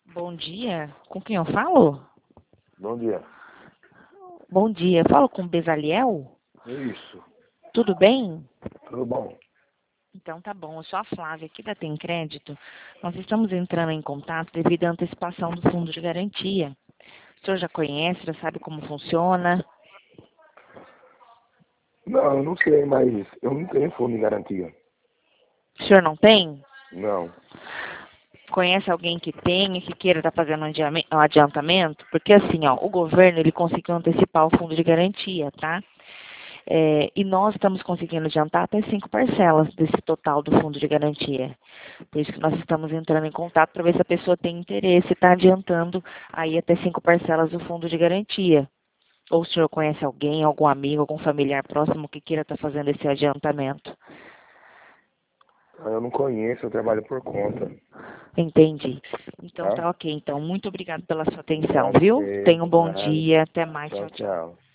Bom dia. Com quem eu falo? Bom dia. Bom dia. Eu falo com o Bezaliel? Isso. Tudo bem? Tudo bom? Então tá bom. Eu sou a Flávia aqui da Tem Crédito. Nós estamos entrando em contato devido à antecipação do fundo de garantia. O senhor já conhece, já sabe como funciona? Não, eu não sei, mas eu não tenho fundo de garantia. O senhor não tem? Não. Conhece alguém que tenha, que queira estar fazendo um adiantamento? Porque assim, ó, o governo ele conseguiu antecipar o fundo de garantia, tá? E nós estamos conseguindo adiantar até 5 parcelas desse total do fundo de garantia. Por isso que nós estamos entrando em contato para ver se a pessoa tem interesse e está adiantando aí até 5 parcelas do fundo de garantia. Ou o senhor conhece alguém, algum amigo, algum familiar próximo que queira estar fazendo esse adiantamento? Eu não conheço, eu trabalho por conta. Entendi. Então Tá? tá ok. Então, muito obrigado pela sua Tá atenção, viu? ok. Tenha um bom Nada. dia. Até mais. Tchau, Tchau, tchau. tchau.